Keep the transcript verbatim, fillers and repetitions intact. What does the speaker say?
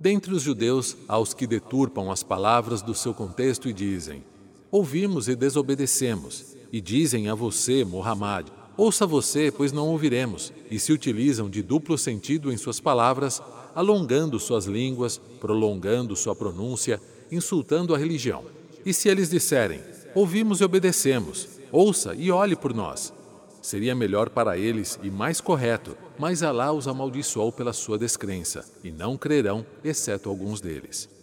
Dentre os judeus, há os que deturpam as palavras do seu contexto e dizem: ouvimos e desobedecemos. E dizem a você, Muhammad: ouça você, pois não ouviremos. E se utilizam de duplo sentido em suas palavras, alongando suas línguas, prolongando sua pronúncia, insultando a religião. E se eles disserem: ouvimos e obedecemos, ouça e olhe por nós. Seria melhor para eles e mais correto, mas Alá os amaldiçoou pela sua descrença, e não crerão, exceto alguns deles.